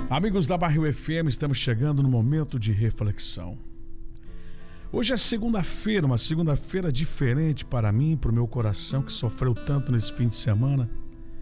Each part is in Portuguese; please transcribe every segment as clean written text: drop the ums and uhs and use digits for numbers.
Amigos da Barril FM, estamos chegando no momento de reflexão. Hoje é segunda-feira, uma segunda-feira diferente para mim, para o meu coração que sofreu tanto nesse fim de semana.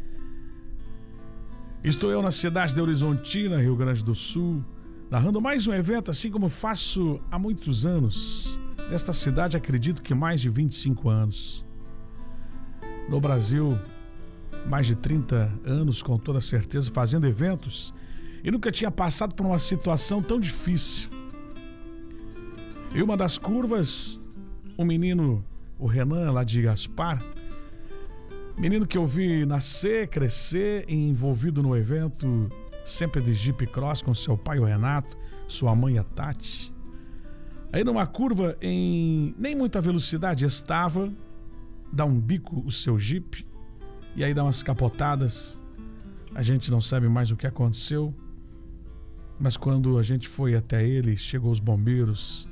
Estou eu na cidade de Horizontina, Rio Grande do Sul, narrando mais um evento, assim como faço há muitos anos. Nesta cidade, acredito que mais de 25 anos. No Brasil, mais de 30 anos, com toda certeza, fazendo eventos. E nunca tinha passado por uma situação tão difícil. Em uma das curvas, um menino, o Renan, lá de Gaspar, menino que eu vi nascer, crescer e envolvido no evento, sempre de Jeep Cross, com seu pai, o Renato, sua mãe, a Tati. Aí numa curva em nem muita velocidade estava, dá um bico o seu Jeep, e aí dá umas capotadas. A gente não sabe mais o que aconteceu. Mas quando a gente foi até ele, chegou os bombeiros,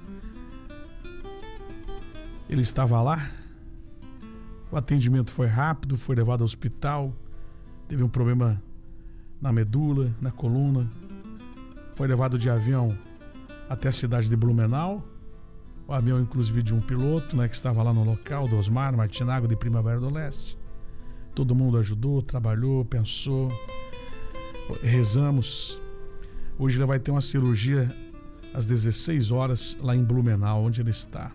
ele estava lá, o atendimento foi rápido, foi levado ao hospital, teve um problema na medula, na coluna, foi levado de avião até a cidade de Blumenau, o avião inclusive de um piloto, que estava lá no local, do Osmar Martinago de Primavera do Leste. Todo mundo ajudou, trabalhou, pensou, rezamos. Hoje ele vai ter uma cirurgia às 16 horas lá em Blumenau, onde ele está.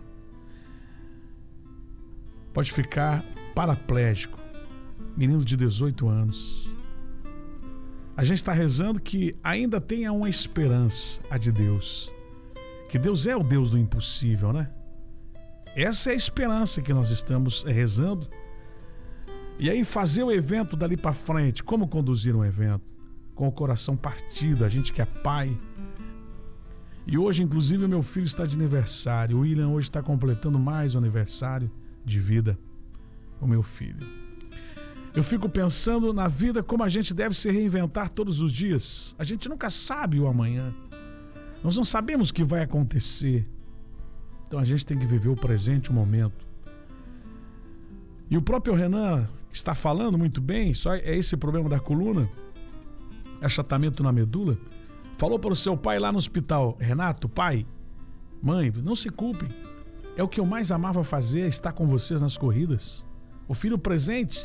Pode ficar paraplégico, menino de 18 anos. A gente está rezando que ainda tenha uma esperança, a de Deus. Que Deus é o Deus do impossível, né? Essa é a esperança que nós estamos rezando. E aí fazer o evento dali para frente, como conduzir um evento? Com o coração partido, a gente que é pai. E hoje, inclusive, o meu filho está de aniversário. O William hoje está completando mais um aniversário de vida. O meu filho. Eu fico pensando na vida como a gente deve se reinventar todos os dias. A gente nunca sabe o amanhã. Nós não sabemos o que vai acontecer. Então a gente tem que viver o presente, o momento. E o próprio Renan, que está falando muito bem, só é esse problema da coluna, achatamento na medula, falou para o seu pai lá no hospital: Renato, pai, mãe, não se culpem, é o que eu mais amava fazer, estar com vocês nas corridas, o filho presente.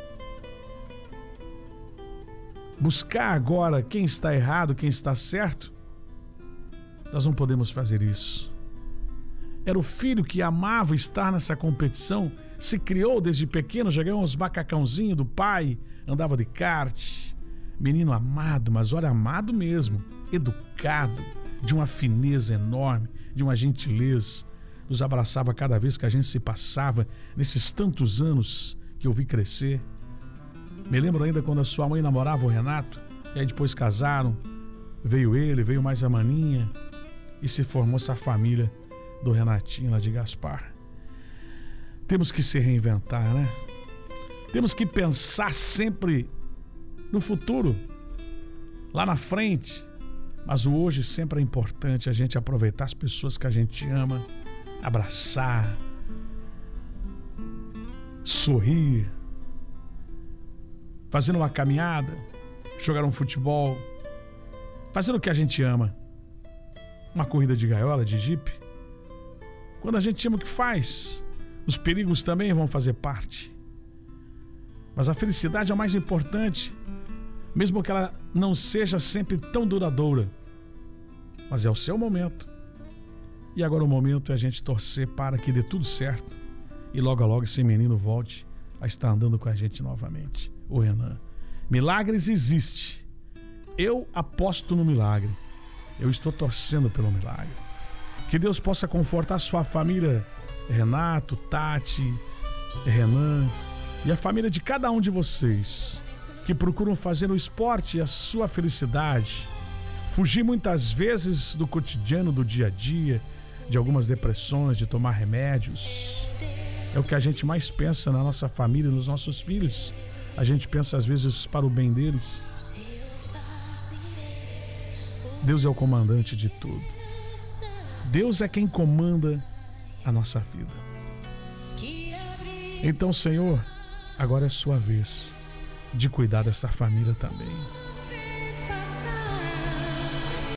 Buscar agora quem está errado, quem está certo, nós não podemos fazer isso. Era o filho que amava estar nessa competição, se criou desde pequeno, já ganhou uns macacãozinhos do pai, andava de kart. Menino amado, mas olha, amado mesmo, educado, de uma fineza enorme, de uma gentileza, nos abraçava cada vez que a gente se passava, nesses tantos anos que eu vi crescer. Me lembro ainda quando a sua mãe namorava o Renato, e aí depois casaram, veio ele, veio mais a maninha, e se formou essa família do Renatinho lá de Gaspar. Temos que se reinventar, né? Temos que pensar sempre no futuro, lá na frente, mas o hoje sempre é importante a gente aproveitar as pessoas que a gente ama, abraçar, sorrir, fazendo uma caminhada, jogar um futebol, fazendo o que a gente ama, uma corrida de gaiola, de jipe. Quando a gente ama o que faz, os perigos também vão fazer parte. Mas a felicidade é o mais importante, mesmo que ela não seja sempre tão duradoura. Mas é o seu momento. E agora o momento é a gente torcer para que dê tudo certo e logo a logo esse menino volte a estar andando com a gente novamente. O Renan. Milagres existem. Eu aposto no milagre. Eu estou torcendo pelo milagre. Que Deus possa confortar sua família, Renato, Tati, Renan, e a família de cada um de vocês que procuram fazer o esporte a sua felicidade, fugir muitas vezes do cotidiano, do dia a dia, de algumas depressões, de tomar remédios. É o que a gente mais pensa na nossa família, nos nossos filhos. A gente pensa às vezes para o bem deles. Deus é o comandante de tudo. Deus é quem comanda a nossa vida. Então, Senhor, agora é sua vez de cuidar dessa família também.